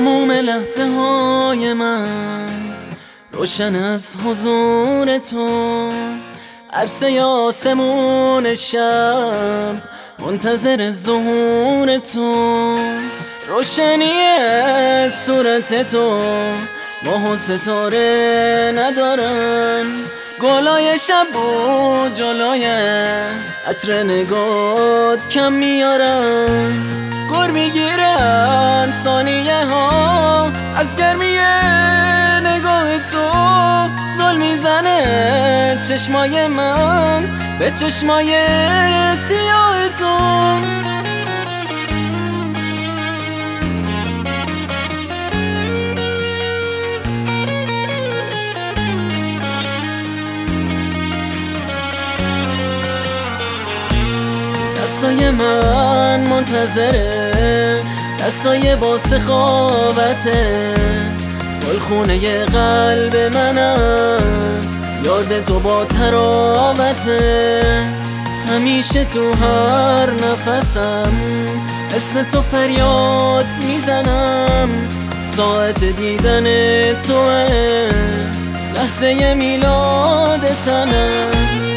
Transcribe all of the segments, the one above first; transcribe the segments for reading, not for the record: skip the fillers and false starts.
تموم لحظه های من روشن از حضور تو، عرصه آسمون شب منتظر ظهور تو، روشنی صورت تو ماه و ستاره ندارن، گلای شب و جلوی عطر نگات کم میارن، گر میگیرن ثانیه ها از گرمی نگاه تو، زل میزنه چشمای من به چشمای سیاه تو. دستای من منتظره، دستای با سخاوته، گلخونه قلب من است، یاد تو با تراوته، همیشه تو هر نفسم اسم تو فریاد میزنم، ساعت دیدن توه لحظه میلاد تنم.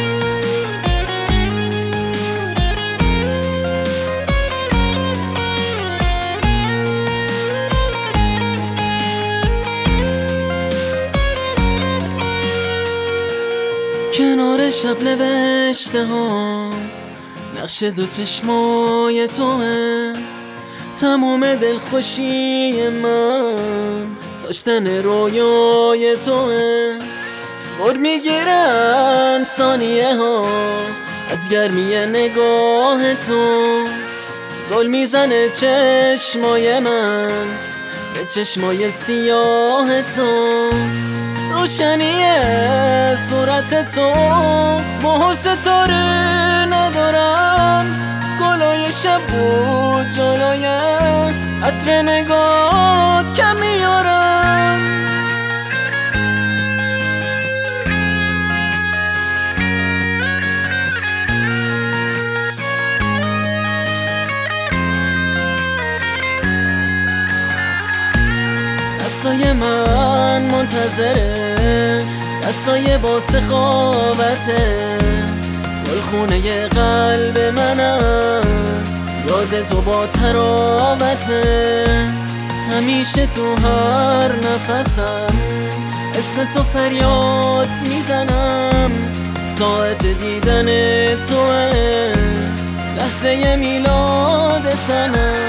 کنار شب نوشته ها نقش دو چشمای توه، تموم دلخوشی من داشتن رویای توه، گر میگیرن ثانیه ها از گرمی نگاه تو، زل میزنه چشمای من به چشمای سیاه تو، روشنی صورت تو ماه و ستاره ندارن، گلای شب و جلوی عطر نگات کم میارن. دستای من منتظره، دستای با سخاوته، گلخونه قلب من است، یاد تو با تراوته، همیشه تو هر نفسم اسم تو فریاد میزنم، ساعت دیدن توه لحظه میلاد تنم.